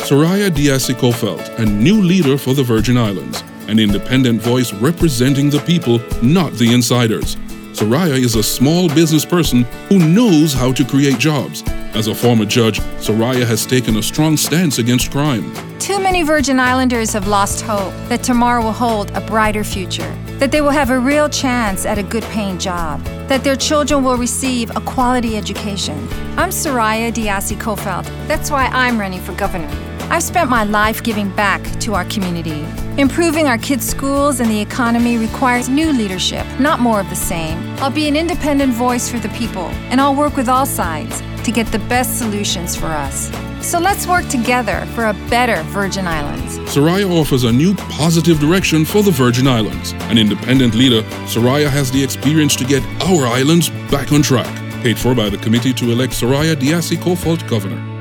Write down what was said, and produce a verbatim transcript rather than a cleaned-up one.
Soraya Diasi-Kofelt, a new leader for the Virgin Islands, an independent voice representing the people, not the insiders. Soraya is a small business person who knows how to create jobs. As a former judge, Soraya has taken a strong stance against crime. Too many Virgin Islanders have lost hope that tomorrow will hold a brighter future, that they will have a real chance at a good-paying job, that their children will receive a quality education. I'm Soraya Diasi-Kofelt. That's why I'm running for governor. I've spent my life giving back to our community. Improving our kids' schools and the economy requires new leadership, not more of the same. I'll be an independent voice for the people, and I'll work with all sides to get the best solutions for us. So let's work together for a better Virgin Islands. Soraya offers a new positive direction for the Virgin Islands. An independent leader, Soraya has the experience to get our islands back on track. Paid for by the committee to elect Soraya Diasi-Kofelt governor.